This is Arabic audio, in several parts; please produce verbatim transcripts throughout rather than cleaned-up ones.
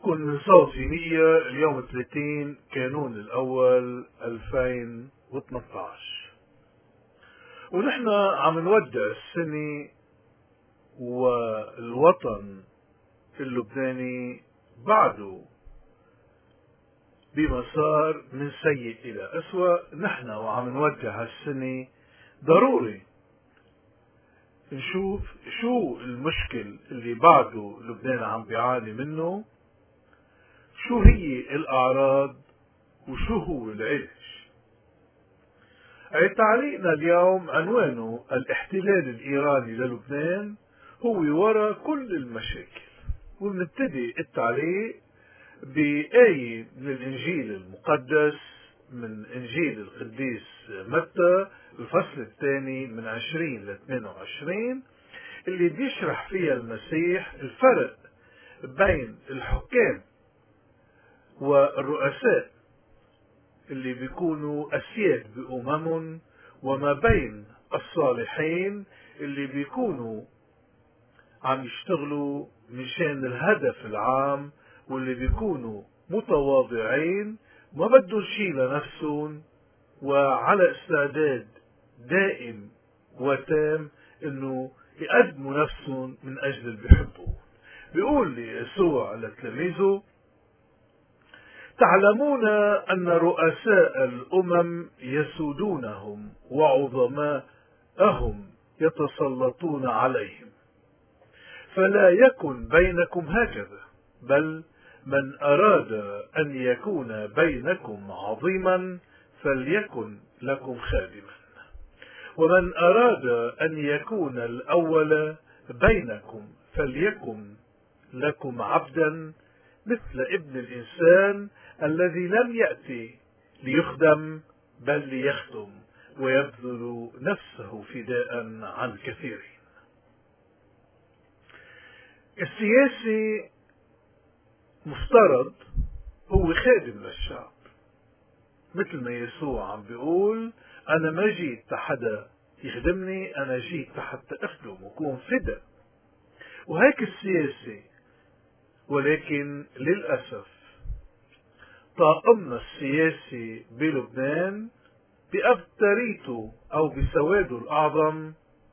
بحييكم من صوتي مية اليوم ثلاثين كانون الأول ألفين واثناشر عشر، ونحن عم نودع السنة والوطن اللبناني بعده بمسار من سيء إلى أسوأ. نحن وعم نودع هالسنة ضروري نشوف شو المشكل اللي بعده لبنان عم بيعاني منه، شو هي الأعراض وشو هو العلاج. أي تعليقنا اليوم عنوانه الاحتلال الإيراني للبنان هو وراء كل المشاكل، ونبتدي التعليق بآية من الإنجيل المقدس من إنجيل القديس متى الفصل الثاني من عشرين ل ثمانية وعشرين، اللي بيشرح فيها المسيح الفرق بين الحكام والرؤساء اللي بيكونوا أسياد بأمم، وما بين الصالحين اللي بيكونوا عم يشتغلوا مشان الهدف العام، واللي بيكونوا متواضعين ما بدهم شيء لنفسهم وعلى استعداد دائم وتام انه يقدموا نفسهم من اجل اللي بيحبوه. بيقول لي يسوع لتلاميذه: تعلمون أن رؤساء الأمم يسودونهم وعظماءهم يتسلطون عليهم، فلا يكن بينكم هكذا، بل من أراد أن يكون بينكم عظيما فليكن لكم خادما، ومن أراد أن يكون الأول بينكم فليكن لكم عبدا، مثل ابن الإنسان الذي لم يأتي ليخدم بل ليخدم ويبذل نفسه فداء عن كثيرين. السياسي مفترض هو خادم للشعب، مثل ما يسوع عم بيقول: أنا ما جيت حدا يخدمني، أنا جيت حتى أخدم وكون فدا. وهيك السياسي، ولكن للأسف طاقمنا السياسي بلبنان بأكثريته أو بسواده الأعظم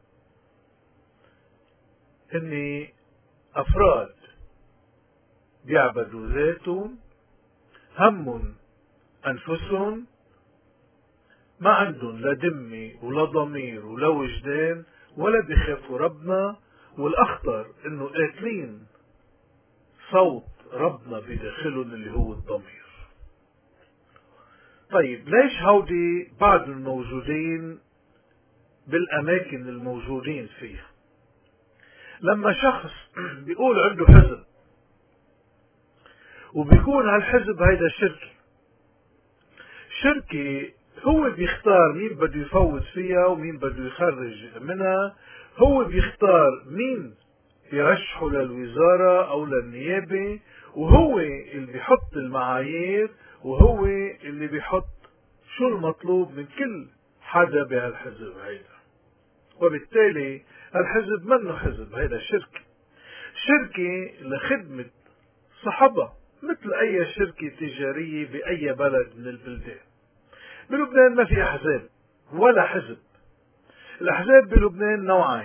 إن أفراد بيعبدوا ذاتهم، هم أنفسهم، ما عندهم لا دمي ولا ضمير ولا وجدان ولا بيخافوا ربنا، والأخطر إنه قاتلين صوت ربنا بداخلهم اللي هو الضمير. طيب ليش هودي بعض الموجودين بالأماكن الموجودين فيها؟ لما شخص بيقول عنده حزب وبيكون هالحزب هيدا شركة شركة هو بيختار مين بده يفوت فيها ومين بده يخرج منها، هو بيختار مين يرشحه للوزارة أو للنيابة، وهو اللي بيحط المعايير، وهو اللي بيحط شو المطلوب من كل حدا بهالحزب هيدا. وبالتالي الحزب منه حزب، هيدا شركة شركة لخدمة صحبة مثل أي شركة تجارية بأي بلد من البلدان. بلبنان ما في أحزاب ولا حزب. الأحزاب بلبنان نوعين: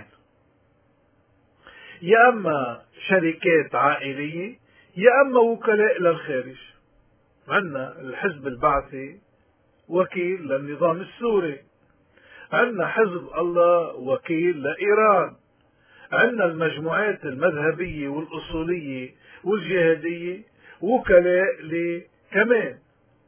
يا أما شركات عائلية يا أما وكلاء للخارج. عندنا الحزب البعثي وكيل للنظام السوري، عندنا حزب الله وكيل لإيران، عندنا المجموعات المذهبية والأصولية والجهادية وكلاء لكمان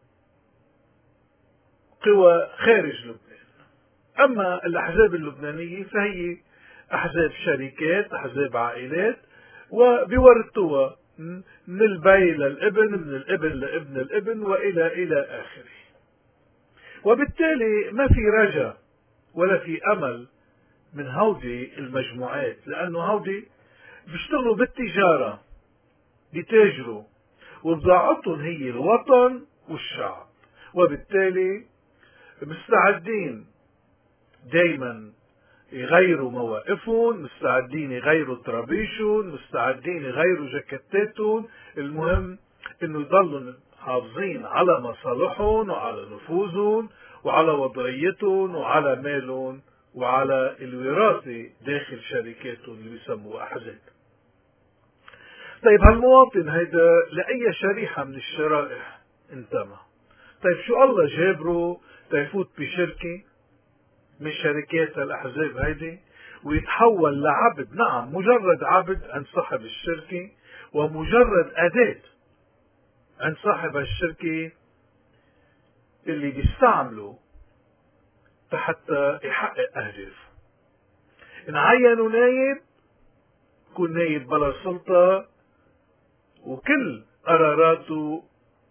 قوى خارج لبنان. أما الأحزاب اللبنانية فهي أحزاب شركات، أحزاب عائلات، وبيورثوها من البي للابن، من الابن لابن الابن، وإلى إلى آخره. وبالتالي ما في رجاء ولا في أمل من هودي المجموعات، لأنه هودي بيشتغلوا بالتجارة، بيتاجروا، وبضاعتهم هي الوطن والشعب. وبالتالي مستعدين دايما يغيروا مواقفهم، مستعدين يغيروا طرابيشهم، مستعدين يغيروا جاكيتاتهم، المهم انه يضلوا حافظين على مصالحهم وعلى نفوذهم وعلى وضعيتهم وعلى مالهم وعلى الوراثة داخل شركاتهم اللي بيسموها أحزاب. طيب هالمواطن هيدا لأي شريحة من الشرائح انتمى؟ طيب شو الله جابره تيفوت بشركة من شركات الأحزاب هيدي ويتحول لعبد؟ نعم، مجرد عبد عند صاحب الشركة ومجرد أداة عند صاحب الشركة اللي بيستعمله حتى يحقق أهدافه. إن عينوا نايب يكون نايب بلا سلطة وكل قراراته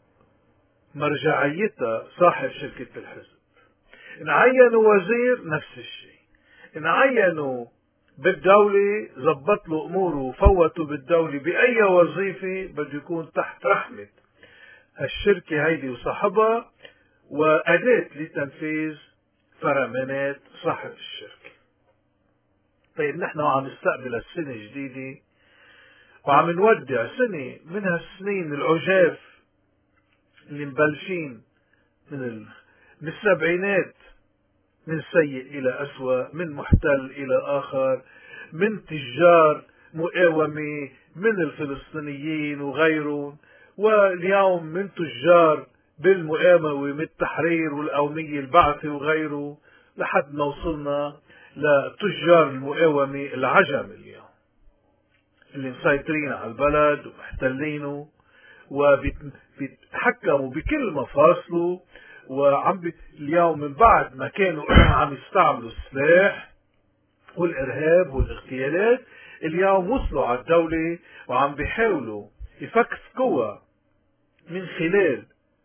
مرجعيتها صاحب شركة الحزب. إن عينوا وزير نفس الشيء. إن عينوا بالدولة زبط له أموره وفوتوا بالدولة بأي وظيفة بده يكون تحت رحمة الشركة هيدي وصاحبها وأداة لتنفيذ فرمانات صاحب الشركة. طيب نحن عم نستقبل السنة الجديدة وعم نودع سنة من هالسنين العجاف اللي مبلشين من ال... من السبعينات، من سيء إلى أسوأ، من محتل إلى آخر، من تجار مقاومة، من الفلسطينيين وغيرهم، واليوم من تجار بالمقاومة من التحرير والقومية البعثة وغيره، لحد ما وصلنا لتجار المقاومة العجم اليوم اللي مسيطرين على البلد ومحتلينه وبيتحكموا بكل مفاصله. وعم بي... اليوم من بعد ما كانوا عم يستعملوا السلاح والإرهاب والاغتيالات، اليوم وصلوا على الدولة وعم بيحاولوا يفككوها من خلال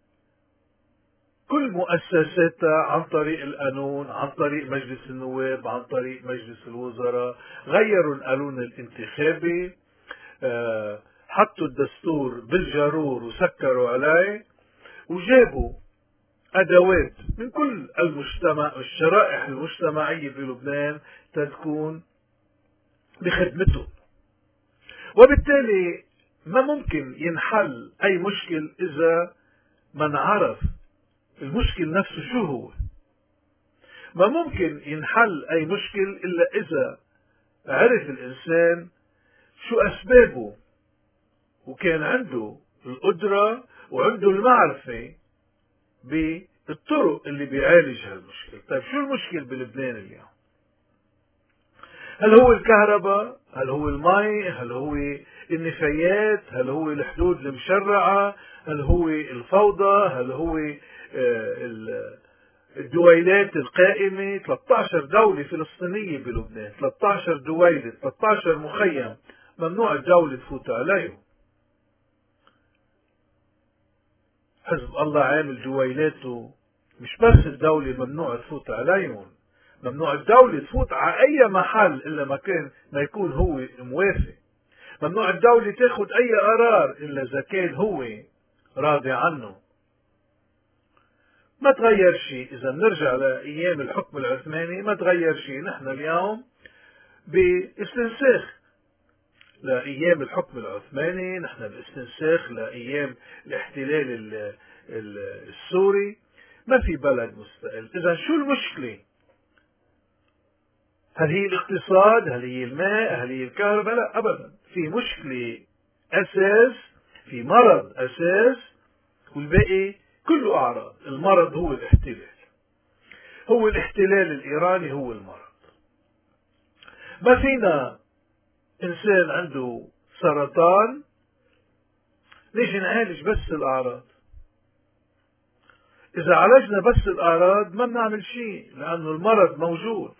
كل مؤسساتها عن طريق القانون، عن طريق مجلس النواب، عن طريق مجلس الوزراء. غيروا القانون الانتخابي، حطوا الدستور بالجرور وسكروا عليه، وجابوا أدوات من كل المجتمع الشرائح المجتمعية بلبنان تكون بخدمته. وبالتالي ما ممكن ينحل أي مشكل إذا ما نعرف المشكل نفسه شو هو. ما ممكن ينحل أي مشكل إلا إذا عرف الإنسان شو أسبابه وكان عنده القدرة وعنده المعرفة بالطرق اللي بيعالج هالمشكلة. طيب شو المشكل بلبنان اليوم؟ هل هو الكهرباء؟ هل هو المي؟ هل هو النفايات؟ هل هو الحدود المشرعة؟ هل هو الفوضى؟ هل هو الدويلات القائمة؟ ثلاثة عشر دولة فلسطينية بلبنان، ثلاثة عشر دويلة، ثلاثة عشر مخيم ممنوع الدولة تفوت عليهم. حزب الله عامل دويلاته، مش بس الدولة ممنوع تفوت عليهم، ممنوع الدولة تفوت على أي محل إلا ما كان ما يكون هو موافق. ممنوع الدولة تاخد أي قرار إلا إذا كان هو راضي عنه. ما تغير شيء. إذا نرجع لأيام الحكم العثماني ما تغير شيء. نحن اليوم باستنساخ لأيام الحكم العثماني، نحن باستنساخ لأيام الاحتلال السوري. ما في بلد مستقل. إذا شو المشكلة؟ هل هي الاقتصاد؟ هل هي الماء؟ هل هي الكهرباء؟ لا أبدا. في مشكلة أساس، في مرض أساس، والباقي كله أعراض. المرض هو الاحتلال، هو الاحتلال الإيراني هو المرض. ما فينا إنسان عنده سرطان نيجي نعالج بس الأعراض. إذا عالجنا بس الأعراض ما بنعمل شيء، لأنه المرض موجود.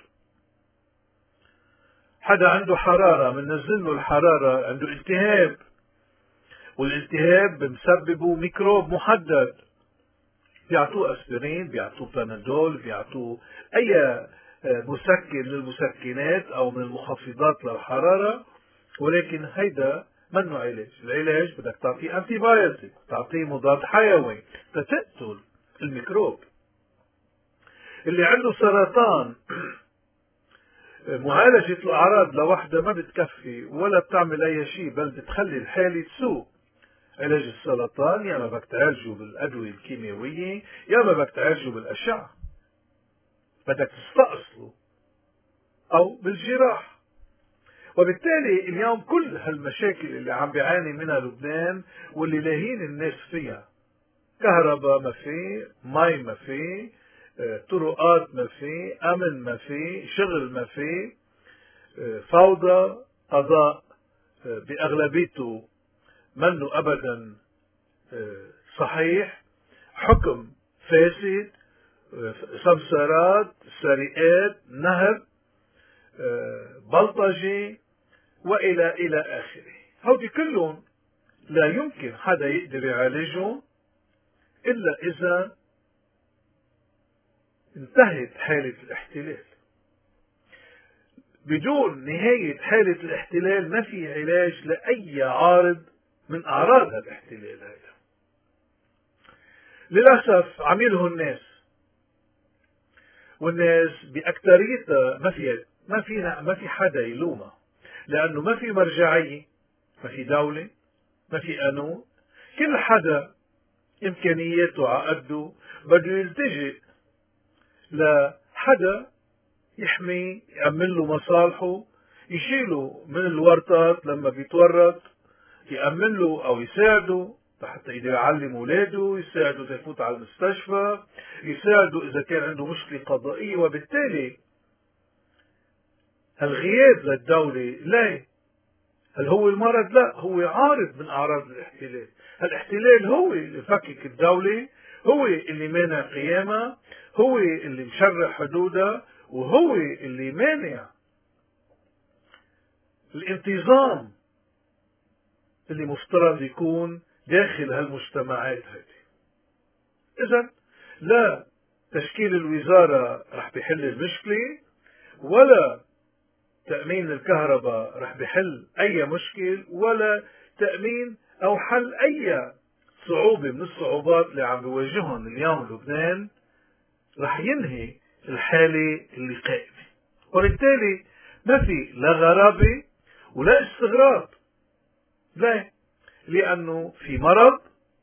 حدا عنده حرارة بننزل له الحرارة، عنده التهاب، والالتهاب بمسببه ميكروب محدد، بيعطوه أسبرين، بيعطوه بانادول، بيعطوه أي مسكن من المسكنات أو من المخفضات للحرارة، ولكن هيدا منه علاج. العلاج بدك تعطيه أنتي بايوتيك، تعطيه مضاد حيوي تقتل الميكروب. اللي عنده سرطان معالجة الأعراض لوحدها ما بتكفي ولا بتعمل أي شيء، بل بتخلي الحالة تسوء. علاج السرطان يا ما بدك تعالجه بالأدوية الكيميائية يا ما بدك تعالجه بالأشعة، بدك تستأصله أو بالجراح. وبالتالي اليوم كل هالمشاكل اللي عم بيعاني منها لبنان واللي لاهين الناس فيها، كهرباء ما في، مي ما في، طرقات ما في، أمن ما في، شغل ما في، فوضى، قضاء بأغلبيته منه أبدا صحيح، حكم فاسد، سمسارات، سرقات، نهب، بلطجة وإلى إلى آخره. هودي كلهم لا يمكن حدا يقدر يعالجهم إلا إذا انتهت حالة الاحتلال. بدون نهاية حالة الاحتلال ما في علاج لأي عارض من أعراض الاحتلال هذا. للأسف عمله الناس، والناس بأكثريتها ما في ما فينا ما في حدا يلومها، لأنه ما في مرجعية، ما في دولة، ما في قانون. كل حدا إمكانياته عقده بده يلتجئ لحدا يحمي، يأمن له مصالحه، يشيله من الورطات لما بيتورط، يأمن له أو يساعده حتى يقدر يعلم اولاده، يساعده يفوت على المستشفى، يساعده إذا كان عنده مشكلة قضائية. وبالتالي الغياب للدولة لا، هل هو المرض؟ لا، هو عارض من أعراض الاحتلال. الاحتلال هو اللي فكك الدولة، هو اللي مانع قيامها، هو اللي مشرع حدودها، وهو اللي مانع الانتظام اللي مفترض يكون داخل هالمجتمعات هذه. إذن لا تشكيل الوزارة رح بيحل المشكلة، ولا تأمين الكهرباء رح بيحل أي مشكل، ولا تأمين أو حل أي صعوبة من الصعوبات اللي عم بيواجههم اليوم لبنان رح ينهي الحالة اللي قائمة. وبالتالي ما في لا غرابة ولا استغراب، لا، لأنه في مرض،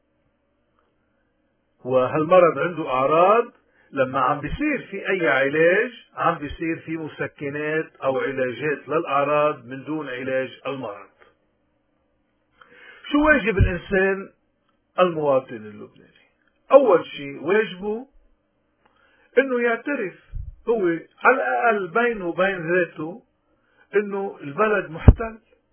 وهالمرض عنده أعراض. لما عم بيصير في أي علاج عم بيصير في مسكنات أو علاجات للأعراض من دون علاج المرض. شو واجب الإنسان المواطن اللبناني؟ أول شيء واجبه إنه يعترف هو على الأقل بينه وبين ذاته إنه البلد محتل.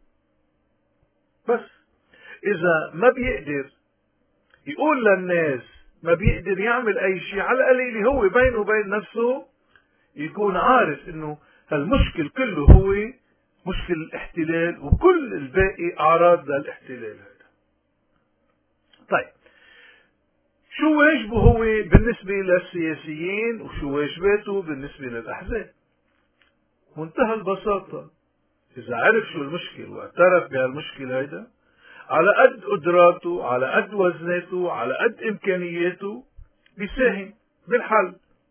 بس إذا ما بيقدر يقول للناس، ما بيقدر يعمل أي شيء، على القليل هو بينه وبين نفسه يكون عارف إنه هالمشكل كله هو مشكل الاحتلال، وكل الباقي أعراض للاحتلال هذا. طيب شو واجبه هو بالنسبة للسياسيين، وشو واجباته بالنسبة للأحزاب؟ منتهى البساطة، إذا عرف شو المشكل واعترف بهالمشكلة هيدا، على قد قدراته، على قد وزناته، على قد إمكانياته بيساهم بالحل.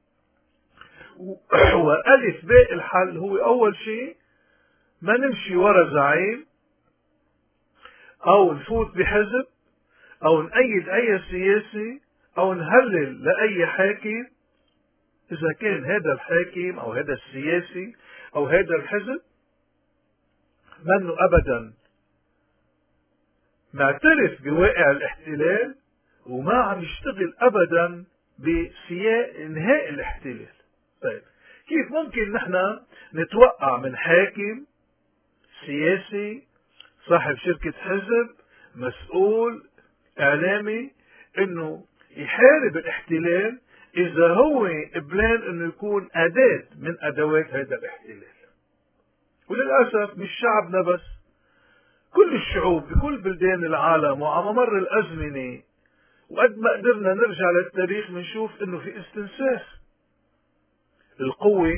وألف باء الحل هو أول شيء ما نمشي ورا زعيم أو نفوت بحزب أو نأيد أي سياسي أو نهلل لأي حاكم إذا كان هذا الحاكم أو هذا السياسي أو هذا الحزب منه أبدا معترف بواقع الاحتلال وما عم يشتغل أبدا بسياق إنهاء الاحتلال. طيب كيف ممكن نحن نتوقع من حاكم سياسي صاحب شركة حزب مسؤول إعلامي إنه يحارب الاحتلال إذا هو قبلان إنه يكون أداة من أدوات هذا الاحتلال؟ وللأسف مش شعبنا بس، كل الشعوب بكل بلدان العالم وعلى مر الأزمنة وقد ما قدرنا نرجع للتاريخ بنشوف إنه في استنساخ القوة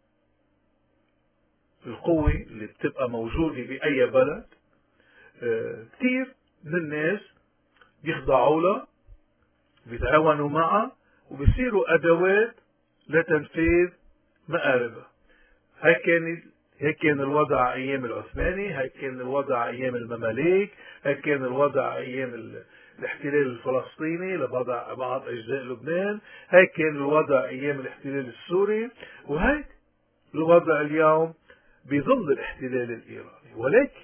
القوة اللي بتبقى موجودة بأي بلد. اه كثير من الناس بيخضعوا لها، بيتعاونوا معها، وبيصيروا أدوات لتنفيذ مآربها. هاي كانت هيك كان الوضع أيام العثماني، هيك كان الوضع أيام المماليك، هيك كان الوضع أيام الاحتلال الفلسطيني لبعض بعض أجزاء لبنان، هيك كان الوضع أيام الاحتلال السوري، وهيك الوضع اليوم بظل الاحتلال الإيراني. ولكن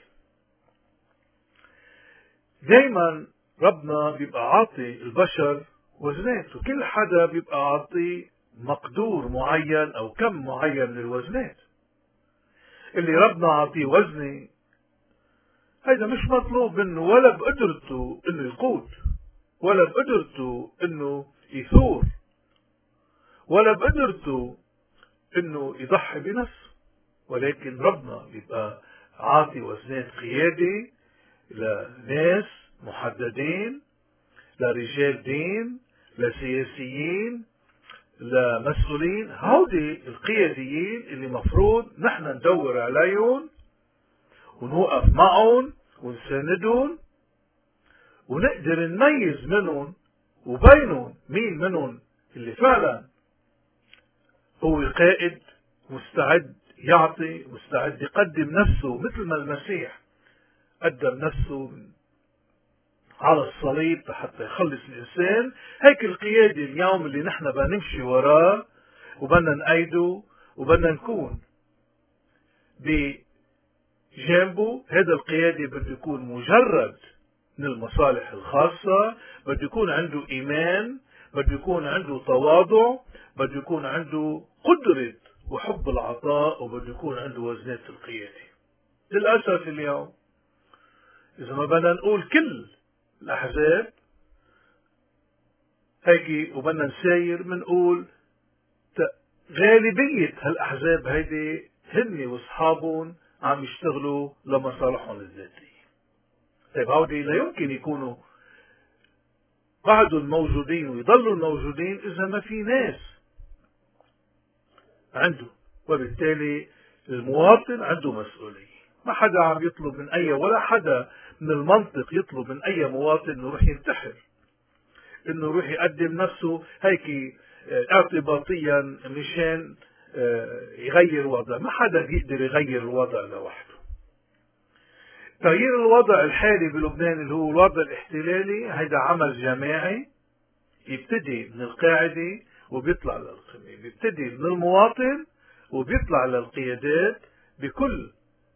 دايما ربنا بيبقى عاطي البشر وزنات، وكل حدا بيبقى عاطي مقدور معين أو كم معين من الوزنات. اللي ربنا عاطيه وزني هيدا مش مطلوب منه ولا بقدرته انه يقود، ولا بقدرته انه يثور، ولا بقدرته انه يضحي بنفسه. ولكن ربنا بيبقى عاطي وزنات قيادة لناس محددين، لرجال دين، لسياسيين، لمسؤولين. هودي القياديين اللي مفروض نحن ندور عليهم ونوقف معهم ونساندهم، ونقدر نميز منهم وبينهم مين منهم اللي فعلا هو قائد مستعد يعطي، مستعد يقدم نفسه مثل ما المسيح قدم نفسه على الصليب حتى يخلص الإنسان. هيك القيادة اليوم اللي نحن بدنا نمشي وراه وبدنا نأيده وبدنا نكون بجانبه. هذا القيادة بده يكون مجرد من المصالح الخاصة، بده يكون عنده إيمان، بده يكون عنده تواضع، بده يكون عنده قدرة وحب العطاء، وبده يكون عنده وزنات القيادة. للأسف اليوم إذا ما بدنا نقول كل الأحزاب هيك وبدنا نساير بنقول غالبية هالأحزاب هيدي هن واصحابهم عم يشتغلوا لمصالحهم الذاتية. طيب هودي لا يمكن يكونوا بعدهم موجودين ويضلوا موجودين إذا ما في ناس عنده، وبالتالي المواطن عنده مسؤولية. ما حدا عم يطلب من أي، ولا حدا من المنطق يطلب من أي مواطن إنه يروح ينتحر، إنه يروح يقدم نفسه هيك اعتباطيا مشان يغير وضع. ما حدا بيقدر يغير الوضع لوحده. تغيير الوضع الحالي بلبنان اللي هو الوضع الاحتلالي هيدا عمل جماعي يبتدي من القاعدة وبيطلع للقمة، بيبتدي من المواطن وبيطلع للقيادات بكل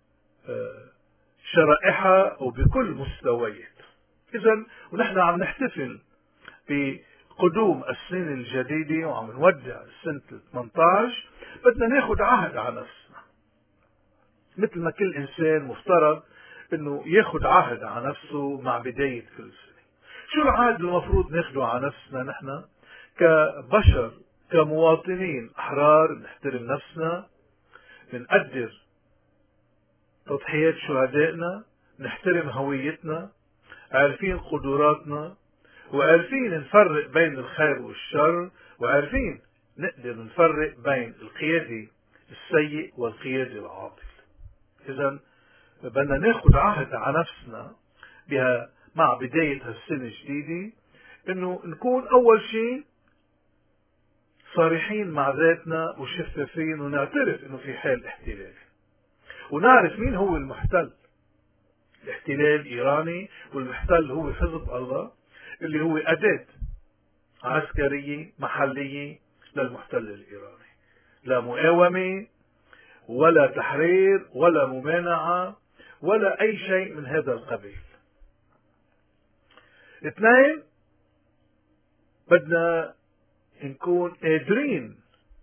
شرائحها وبكل مستويات. إذن ونحن عم نحتفل بقدوم السنة الجديدة وعم نودع السنة ثمانية عشر، بدنا ناخد عهد على نفسنا مثل ما كل إنسان مفترض إنه ياخد عهد على نفسه مع بداية كل سنة. شو العهد المفروض ناخده على نفسنا نحن كبشر، كمواطنين أحرار؟ نحترم نفسنا، نقدر تضحيات شهدائنا، نحترم هويتنا، عارفين قدراتنا، وعارفين نفرق بين الخير والشر، وعارفين نقدر نفرق بين القيادة السيء والقيادة العاطل. إذن بدنا ناخد عهد على نفسنا بها مع بداية هالسنة الجديدة إنه نكون أول شيء صريحين مع ذاتنا وشفافين، ونعترف إنه في حال احتلال، ونعرف مين هو المحتل. الاحتلال إيراني، والمحتل هو حزب الله اللي هو أداة عسكرية محلية للمحتل الإيراني. لا مقاومة ولا تحرير ولا ممانعة ولا أي شيء من هذا القبيل. اثنين، بدنا نكون قادرين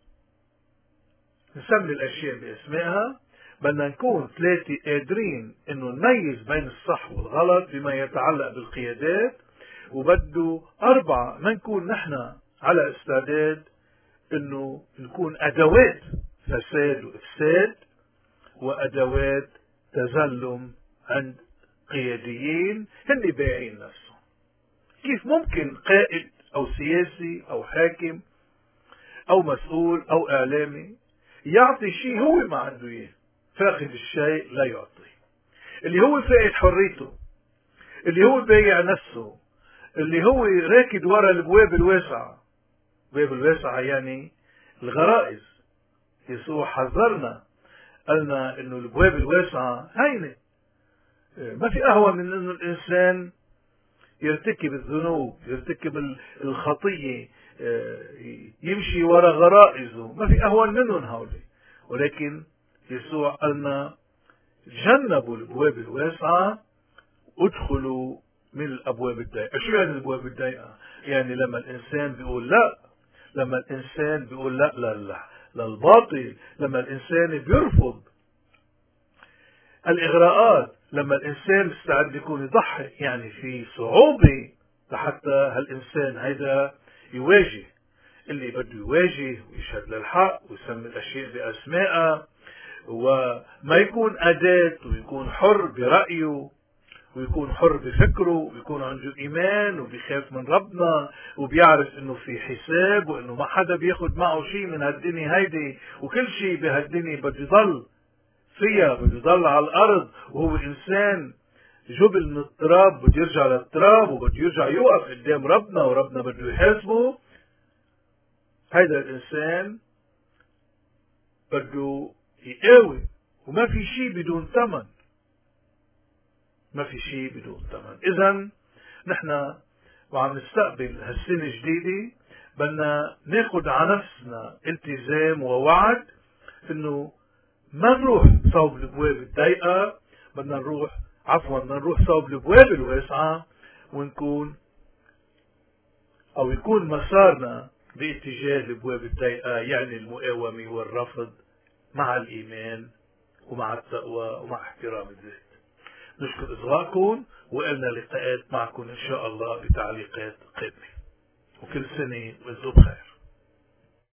نسمي الأشياء باسمائها. بدنا نكون ثلاثة قادرين إنه نميز بين الصح والغلط بما يتعلق بالقيادات. وبده أربعة ما نكون نحن على استعداد إنه نكون أدوات فساد وإفساد وأدوات تظلم عند قياديين هن بايعين نفسهم. كيف ممكن قائد أو سياسي أو حاكم أو مسؤول أو إعلامي يعطي شيء هو ما عنده إياه؟ فاقد الشيء لا يعطي. اللي هو فاقد حريته، اللي هو بايع نفسه، اللي هو راكد ورا البواب الواسعة. البواب الواسعة يعني الغرائز. يسوع حذرنا قالنا انه الابواب الواسعة هينة، ما في اهون من انه الانسان يرتكب الذنوب، يرتكب الخطية، يمشي وراء غرائزه، ما في اهون منهم هؤلاء. ولكن يسوع قالنا جنبوا الابواب الواسعة ادخلوا من الابواب الضيقة. شو يعني الابواب الضيقة؟ يعني لما الانسان بيقول لا، لما الانسان بيقول لا لا لا للباطل، لما الانسان بيرفض الاغراءات، لما الانسان مستعد يكون يضحي، يعني في صعوبة لحتى هالانسان هيدا يواجه اللي بده يواجه ويشهد للحق ويسمي الاشياء باسمائها، وما يكون أداة، ويكون حر برأيه، ويكون حر بفكره، ويكون عنده إيمان وبيخاف من ربنا، وبيعرف إنه في حساب، وإنه ما حدا بياخد معه شيء من هالدنيا هيدي، وكل شيء بهالدنيا بده يضل فيها، بده يضل على الأرض، وهو إنسان جبل من التراب، بده يرجع للتراب، وبده يرجع يوقف قدام ربنا، وربنا بده يحاسبه. هيدا الإنسان بده يقاوم، وما في شيء بدون ثمن، ما في شيء بدون ثمن. إذن نحن وعم نستقبل هالسنة الجديدة بدنا ناخد على نفسنا التزام ووعد انه ما نروح صوب الابواب الضيقة، بدنا نروح عفوا بدنا نروح صوب الابواب الواسعة، ونكون او يكون مسارنا باتجاه الابواب الضيقة، يعني المقاومة والرفض مع الإيمان ومع التقوى ومع احترام الذات. نشكر إصغائكم، وإلنا لقاءات معكم إن شاء الله بتعليقات قادمة، وكل سنة وانتم بخير.